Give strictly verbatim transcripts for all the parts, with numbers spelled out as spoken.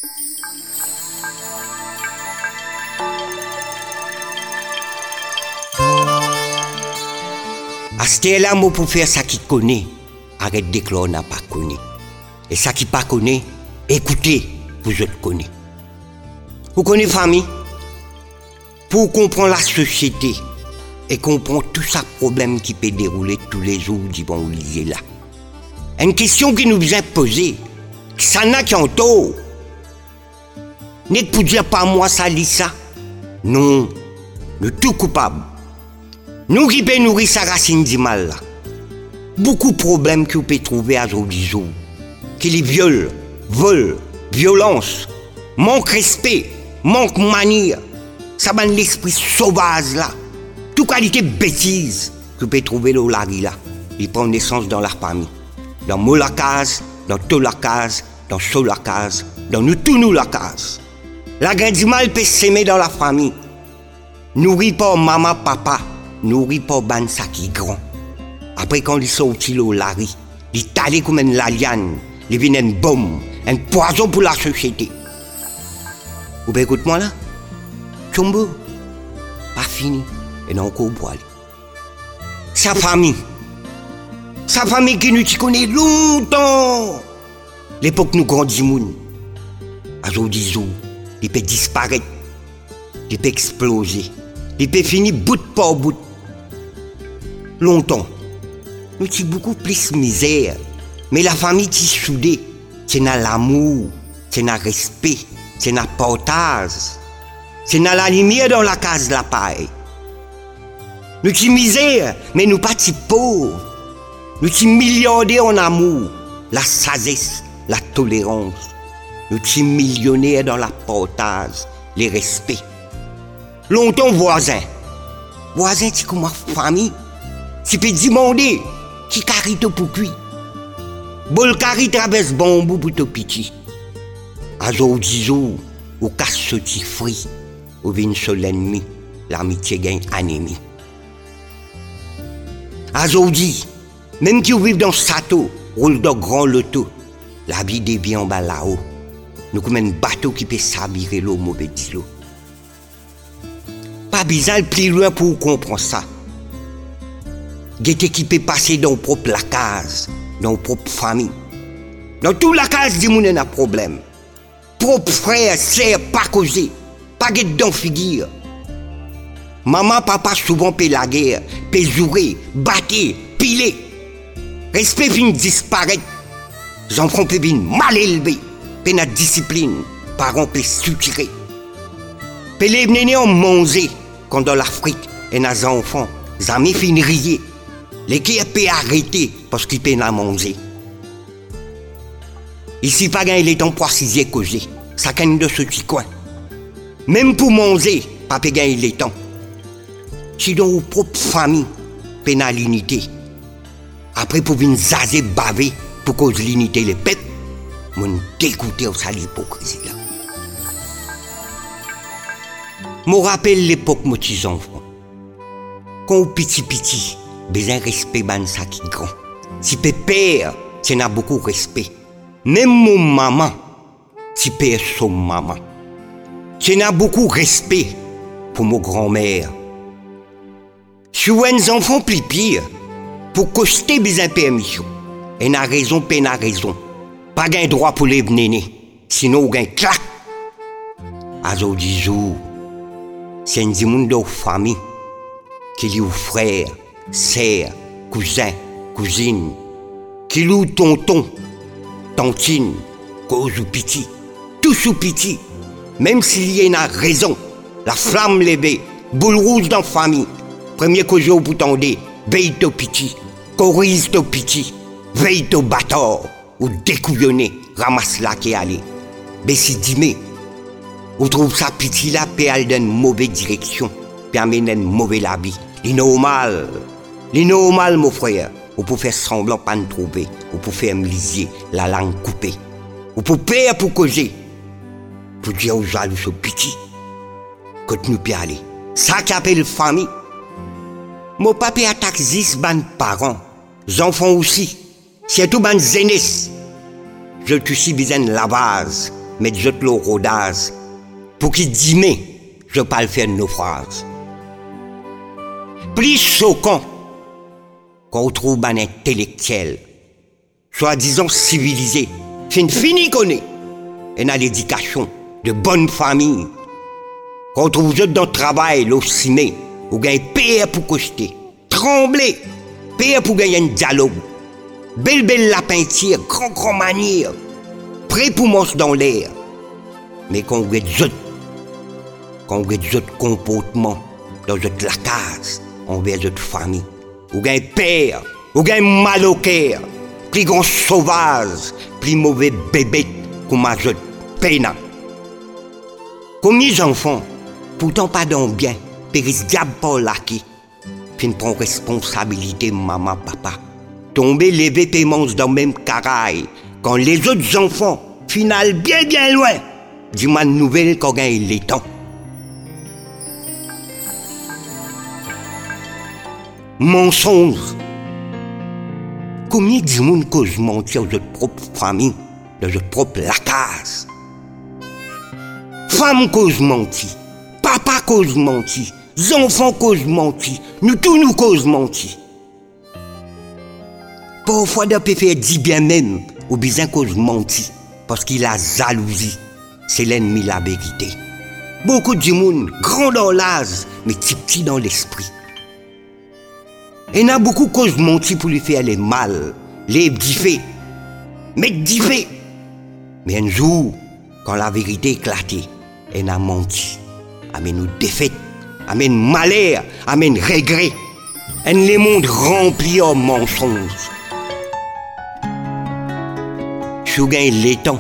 À ce là, moi pour faire ça qui connaît, arrête de dire n'a pas connu. Et ça qui pas connaît, écoutez, vous autres connaissez. Vous connaissez famille? Pour comprendre la société et comprendre tout ça problème qui peut dérouler tous les jours du bon Olivier là. Une question qui nous vient poser, ça n'a qu'un tort. N'est pour dire pas moi ça lit ça. Non, nous tout coupables. Nous qui peut nourrir sa racine du mal là. Beaucoup de problèmes que vous pouvez trouver à aujourd'hui jour. Qui les violent, vol, violence, manque respect, manque manière. Ça va l'esprit sauvage là. Toute qualité de bêtise que vous pouvez trouver là, là, là. Il prend naissance dans la famille. Dans moi la case, dans tout la case, dans so la case, dans nous tous nous la case. La graine du mal peut s'aimer dans la famille. Nourri par maman, papa, nourri par ban ça qui grand. Après quand il sortit là, là, il talait comme une laliane, il vient une bombe, un poison pour la société. Vous écoutez moi là? Chombo, pas fini, et non encore boire. Sa famille, sa famille qui nous connaît longtemps. L'époque nous grandit moun. À aujourd'hui, il peut disparaître, il peut exploser, il peut finir bout par bout. Longtemps, nous avons beaucoup plus de misère, mais la famille est soudée, c'est dans l'amour, c'est dans le respect, c'est dans le partage. C'est dans la lumière dans la case de la paille. Nous sommes misère, mais nous pas si pauvres. Nous sommes milliardaires en amour, la sagesse, la tolérance. Nous sommes millionnaires dans la partage, le respect. Longtemps voisin. Voisin, c'est comme ma famille. Tu peux demander qui carite pour cuire. Bol cari traverse bon bout pour te petit. À jour dix jours, au casse ce petit fruit. Ou vient sur l'ennemi, l'amitié gagne anémie. Aujourd'hui, même qui vivent dans ce château, roule dans grand loto, la vie des biens en bas là-haut. Nous comme un bateau qui peut s'abirer l'eau mauvais d'îlot. Pas bizarre plus loin pour comprendre ça. Guette qui peut passer dans propre la case, dans propre famille. Dans toute la case du monde, il y a un problème. Propre frère, sœur, pas causé. Pas dans figure. Maman, papa souvent paient la guerre, paient jouer, battre, piler. Respect vient disparaître. Les enfants peuvent venir mal élevés, paient la discipline, parents peuvent soutirer. Paient les nénés ont mangé, quand dans l'Afrique, et les enfants, les amis finissent rier. Les guerres peuvent arrêter parce qu'ils peuvent la manger. Ici, pas gain, il est en poissisier causé. Ça gagne de ce petit coin. Même pour manger, pas gagner le temps. Si dans vos propres familles, pénal l'unité. Après, pour venir zazer, baver, pour cause l'unité, les peuples, mon dégoûté au sale hypocrisie là. Me rappelle l'époque, mon petit enfant. Quand au petit petit, besoin de respect, ban ça qui grand. Si père, c'est n'a beaucoup de respect. Même mon maman, si père son maman. Je n'ai beaucoup de respect pour mon grand-mère. Si vous avez des enfants plus pire, pour coster besoin de permission, et n'a raison, pas n'a raison. Pas de droit pour les nénés, sinon vous avez clac. À aujourd'hui jour, c'est un monde de famille qui lit aux frères, sœurs, cousins, cousines, qui lit tonton, tantine, cause ou piti, tout sous piti. Même s'il y a une raison, la flamme levée, boule rouge dans la famille, premier que je vous tendez, veille au piti, corrise au piti, veille au bâtard, ou découillonné, ramasse là qui est allé. Mais si dimé, vous trouvez ça piti là, peut aller dans une mauvaise direction, peut amener une mauvaise habit. C'est normal, c'est normal, mon frère. Vous pouvez faire semblant pas nous trouver, vous pouvez faire me lisier, la langue coupée. Vous pouvez payer pour causer. Pour dire aux jaloux ce petit, quand nous peut aller. Ça qui appelle famille. Mon papa attaque dix ban parents, les enfants aussi, surtout ban zénès. Je te suis besoin de la base, mettre je le rodage, pour qu'il dise, mais je ne pas le faire nos phrases. Plus choquant qu'on trouve un intellectuel, soi-disant civilisé, fin fini connaît, et dans l'éducation de bonne famille, qu'on trouve juste dans le travail, l'ossimé, ou gagne payer pour cocher, trembler, payer pour gagner un dialogue, belle belle lapin tire, grand grand manière, prêt pour manger dans l'air, mais qu'on regarde juste, qu'on regarde juste comportement dans notre la case, envers notre famille, ou gagne père, ou gagne mal au cœur, plus grand sauvage, plus mauvais bébé, comme un jeu peine. Combien d'enfants, pourtant pas dans bien, périssent diable pour l'acquis, puis ne prend responsabilité maman, papa, tomber lever paiements dans le même caraï, quand les autres enfants, final bien bien loin, dis-moi une nouvelle qu'on gagne les temps. Mensonge. Combien de monde cause mentir dans votre propre famille, dans votre propre lacase? Femme cause mentir, papa cause mentir, enfants cause mentir, nous tous nous cause mentir. Parfois, on peut faire dire bien même, ou bien cause mentir, parce qu'il a jalousie. C'est l'ennemi de la vérité. Beaucoup de monde, grand dans l'âge, mais petit petit dans l'esprit. Et il y a beaucoup de causes mentir pour lui faire les mal, les differ, mais differ. Mais un jour, quand la vérité éclatait, il a menti, amène nous défaite, amène malheur, amène regret, et les mondes remplis de mensonges. Je gagne le temps,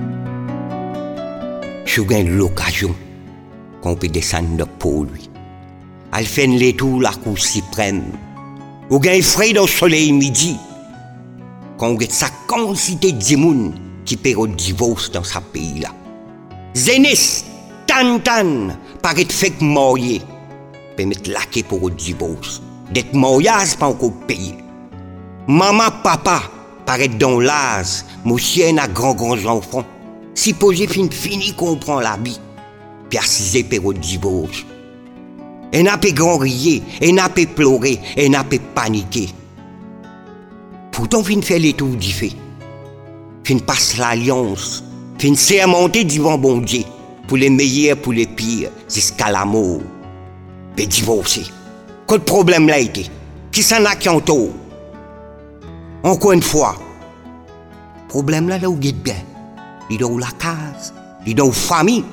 je gagne l'occasion qu'on peut descendre pour lui. Elle fait les tours la cour suprême. Ou gagne frais dans le soleil midi, quand on a sa quantité de gens qui paient le divorce dans ce pays-là. Zénis, tan tan, paraît fait marié, peut mettre laqué pour le divorce. D'être mariage pas encore payé. Maman, papa, paraît dans l'âge, monsieur a grand grand enfants. Si posé fin fini comprend la vie, puis assisé pour le divorce. Et n'a pas grand rier, et n'a pas pleurer, et n'a pas paniquer. Pourtant, fin faire les tours d'y fait. Fin passe l'alliance, fin sermenter devant bon Dieu, pour les meilleurs, pour les pires, jusqu'à la mort. Mais divorcer. Quel problème là été? Qui s'en a qui en tôt? Encore une fois, problème là, là où vous êtes bien. Il est dans la case, il est dans la famille.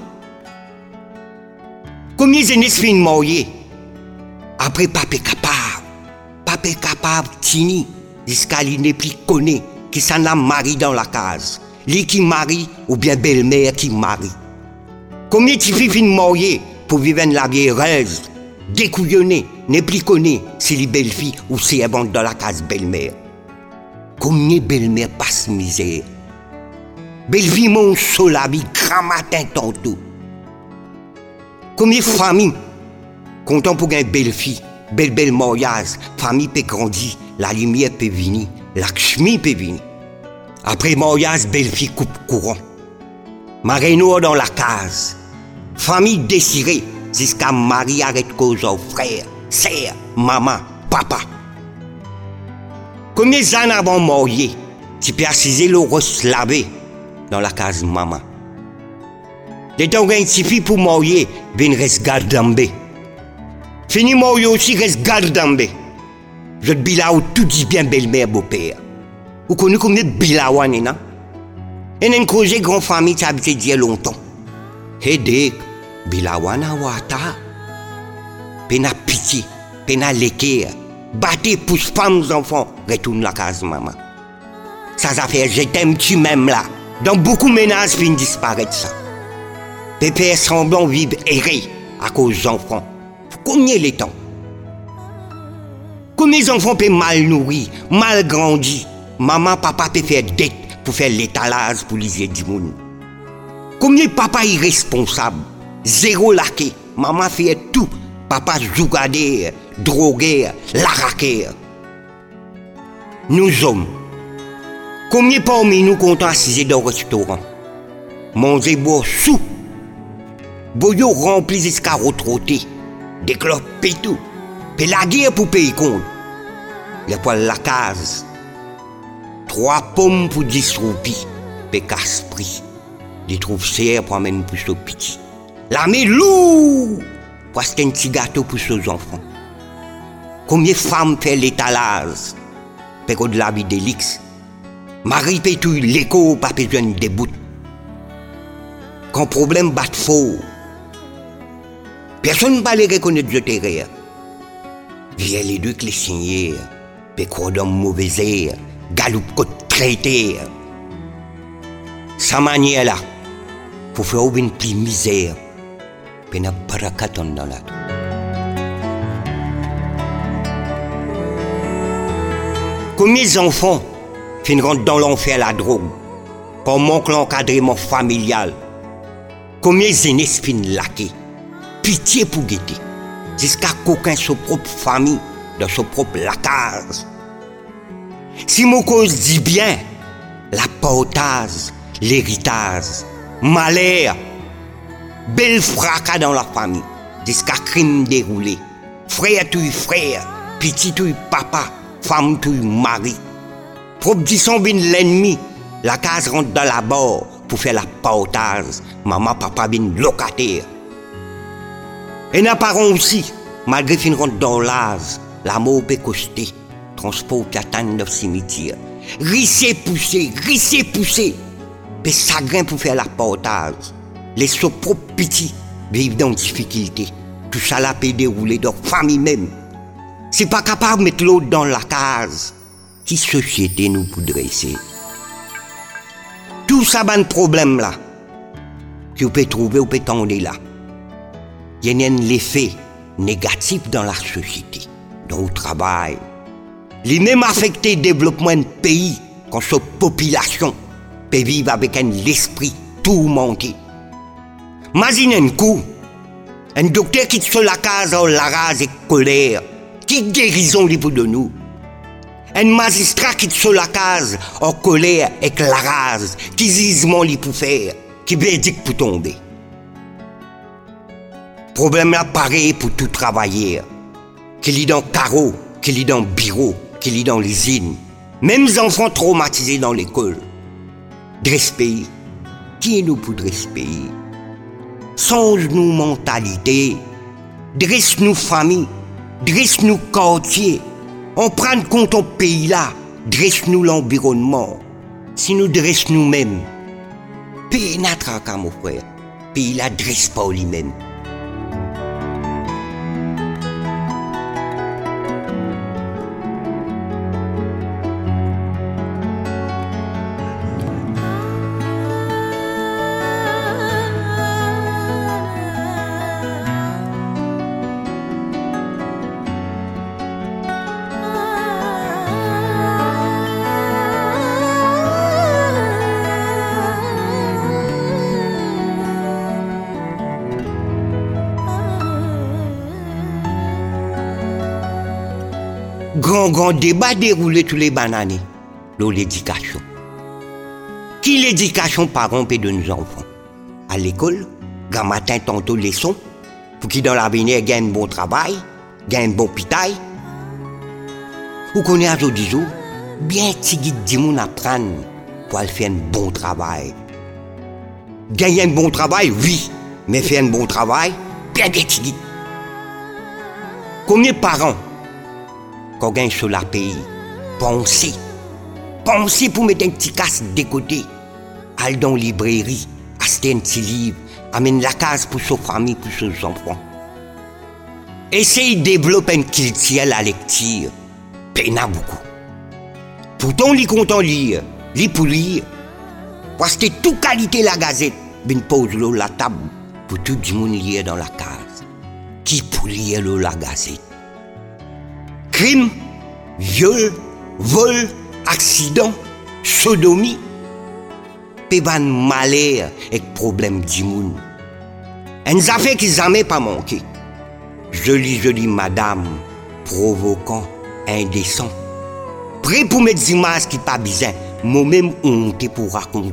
Combien de gens sont mariés? Après, papa capable, papa capable, tini, jusqu'à lui n'est plus connu, qui s'en a marié dans la case. Lui qui marie, ou bien belle-mère qui marie. Combien de filles sont mariées pour vivre une la vie heureuse, découillonnée, n'est plus connu si les belles filles ou si elles vont dans la case belle-mère? Combien de belle-mères passent misère? Belle-fille monte sur la vie, grand matin tantôt. Combien de familles, content pour une belle fille, belle belle mariage, famille peut grandir, la lumière peut venir, l'akshmi peut venir. Après mariage, belle fille coupe courant. Marino dans la case. Famille désirée, jusqu'à mari arrête cause aux frères, sœurs, maman, papa. Combien d'années avant marié, tu peux assiser le rose lavé dans la case maman. Dès qu'on gagne une fille pour marier, ben reste gardambe. Fini marier aussi reste gardambe. Je te bilaou tout dit bien belle-mère beau-père. Vous connaissez combien de bilaouan non? Et une cause grande famille qui habite dire longtemps. Hede bilaouan a wata. Pena pitié, pena l'équerre. Battez pousse femmes enfants, retourne la case maman. Ça ça fait je t'aime tu m'aimes là. Dans beaucoup de ménages fin disparaître ça. Pépère semblant vivre erré à cause des enfants. Combien les temps? Combien les enfants peuvent mal nourrir, mal grandir? Maman, papa peut faire dette pour faire l'étalage pour les yeux du monde. Combien papa irresponsable? Zéro laqué. Maman fait tout. Papa jougadère, drogueur, laraqueur. Nous hommes, combien parmi nous comptons assiser dans le restaurant? manger boire sous. Boyo rempli jusqu'à retrotter, des clopes et tout. Puis la guerre pour payer compte. Les poils la case. Trois pommes pour dix roupies, puis casse-prix. Des trouves serres pour amener pour ce petit. La met lourd pour acheter un petit gâteau pour ses enfants. Combien de femmes fait l'étalage, puis de la vie d'Élix. Marie paye tout l'écho, pas besoin de débout. Quand problème bat faux, personne ne va les reconnaître de terre. Viens les deux cléchiniers, puis cordon mauvais air, galoupe côte traité. Sa manière là, pour faire une plus misère, puis n'a pas racaton dans la tête. Combien d'enfants finiront dans l'enfer la drogue, pour manquer l'encadrement familial? Combien d'aînés finissent laqués? Pitié pour guetter, jusqu'à qu'aucun sa propre famille, dans sa propre lacage. Si mon cause dit bien, la portage, l'héritage, malheur, belle fracas dans la famille, jusqu'à crime déroulé, frère tu frère, petit tu papa, femme tu mari. Proposition bin l'ennemi, la case rentre dans la barre pour faire la portage, maman papa bin locataire. Et nos parents aussi, malgré fin rentre dans l'âge, la mort peut coster, transport qui attend dans le cimetière. Risser pousser, risser pousser, puis chagrin pour faire la portage. Les so propres petits vivent dans difficulté. Tout ça là peut dérouler dans la famille même. C'est pas capable de mettre l'autre dans la case. Qui société nous pour dresser? Tout ça, ban problème là, que vous pouvez trouver, vous pouvez tendre là. Il y a un effet négatif dans la société, dans le travail. Les mêmes affectés le développement d'un pays quand sa population peut vivre avec un esprit tourmenté. Imaginez un coup, un docteur qui se la case en la rage et colère, qui guérison libre de nous. Un magistrat qui se la case en colère et la rage, qui jugement li pour faire, qui verdict pour tomber. Problème là pareil pour tout travailleur, qui lit dans le carreau, qui lit dans le bureau, qui lit dans l'usine, même les enfants traumatisés dans l'école. Dresse pays, qui est nous pour dresse pays? Change-nous mentalité, dresse-nous famille, dresse-nous quartier. On prend compte au pays là, dresse-nous l'environnement. Si nous dresse nous-mêmes, pays n'a tracas mon frère, pays là dresse pas lui-même. Grand, grand débat déroulé tous les bananes, l'éducation. Qui l'éducation parents peut de nos enfants? À l'école, grand matin, tantôt leçon, pour qui dans l'avenir gagne un bon travail, gagne un bon pitaille. Vous connaissez aujourd'hui, bien tigit dit mon apprendre pour faire un bon travail. Gagner un bon travail, oui, mais faire un bon travail, bien des tigit. Combien de parents quand gagne sur la pays, pensez, pensez pour mettre un petit casque de côté, aller dans la librairie, acheter un petit livre, amener la case pour sa famille, pour ses enfants. Essayez de développer une culture à la lecture, peine à beaucoup. Pourtant, il est content de lire, il pour lire, parce que toute qualité la gazette, ben pose l'eau la table pour tout le monde lire dans la case. Qui pour lire l'eau la gazette? Crime, viol, vol, accident, sodomie, péban malheur et problème du monde. Une affaire qui jamais pas manqué. Jolie, jolie madame, provoquant, indécent. Prêt pour mettre des images qui pas bizarres, moi-même honte pour raconter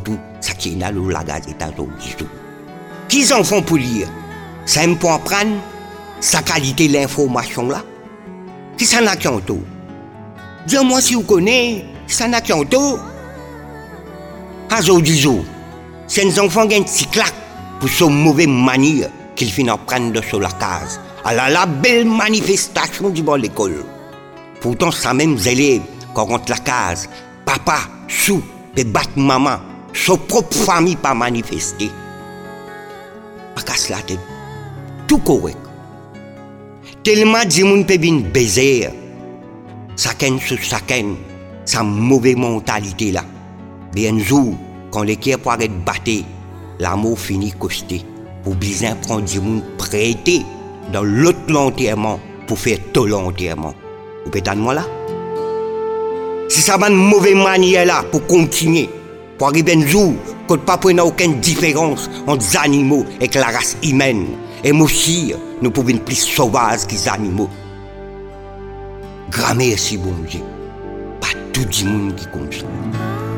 ça qui est dans la gazette aujourd'hui. Qui en font pour lire? Ça me pour apprendre sa qualité l'information là. Qui ça n'a qu'un tout? Dis-moi si vous connaissez, ça n'a qu'un tout. Aujourd'hui, c'est un enfant qui a un petit claque pour son mauvais manière qu'il finit à prendre sur la case. À la, la belle manifestation du bon l'école. Pourtant, ça même élèves, quand on rentre la case, papa, sous, peut battre maman, son propre famille pas manifester. Pas casse la tête. Tout correct. Tellement de monde peut bien baiser. Chacun sur chacun, sa mauvaise mentalité là. Bien jour, quand l'équipe pour arrêter de battre, l'amour finit costé. Pour bien prendre du monde prêté dans l'autre l'enterrement pour faire tout l'enterrement. Vous pouvez moi là? Si ça va une mauvaise manière là pour continuer, pour arriver un jour, qu'on ne pas prendre aucune différence entre les animaux et la race humaine. Et nous aussi, nous pouvons être plus sauvages que les animaux. Grand merci, bon Dieu. Pas tout le monde qui compte ça.